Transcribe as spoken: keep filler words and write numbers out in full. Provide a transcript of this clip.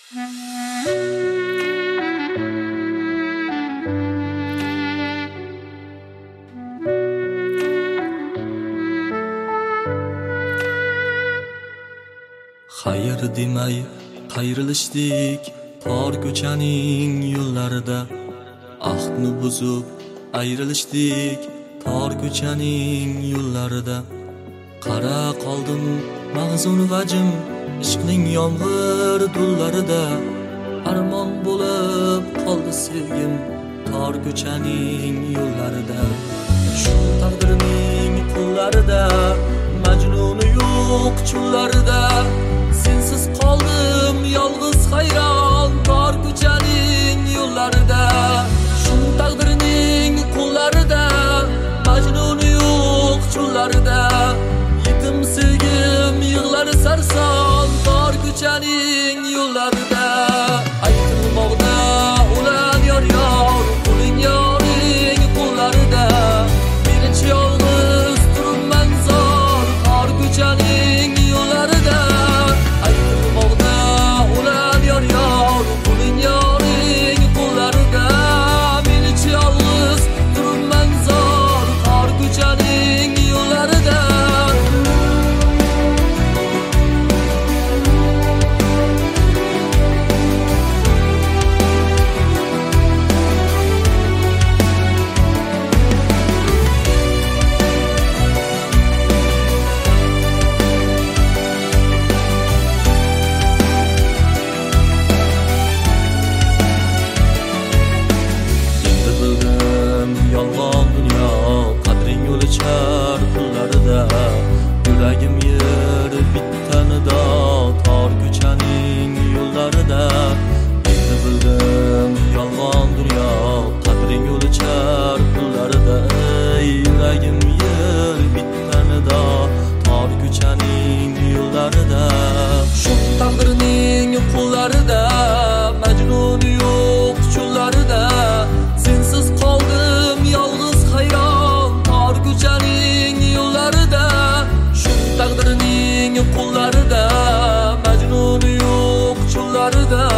Xayr demay qayrilishdik tor ko'chaning yo'llarida, ahdni buzib ayrilishdik tor ko'chaning yo'llarida. Qara qoldim mag'zun vajim ishqning yomg'ir do'llarida, armon bo'lib qoldi sevgim tor ko'chaning yo'llarida. Shu taqdirning qo'llarida, majnuni yo'q chullarida, sensiz qoldim yolg'iz hayron tor ko'chaning yo'llarida. Shu taqdirning qo'llarida, majnuni yo'q chullarida, yetim sevgim yig'lar sarson tor ko'chaning yo'llarida. Aytilmoqda ulan yor yor, qo'ling yoring qo'llarida, mencha yolg'iz turibman zor tor ko'chaning yo'llarida. Aytilmoqda ulan yor yor, qo'ling yoring qo'llarida, mencha yolg'iz turibman zor tor ko'chaning yo'llarida. Yolg'on dunyo qadring o'lchar pullarida, yuragim yer bittanida tor ko'chaning yo'llarida. Endi bildim yolg'on dunyo qadring o'lchar pullarida, yuragim yer bittanida tor ko'chaning yo'llarida. Shu taqdirning qo'llarida, majnuni yo'q chullarida, sensiz qoldim yolg'iz hayron tor ko'chaning yo'llarida. Shu taqdirning qo'llarida, majnuni yo'q chullarida,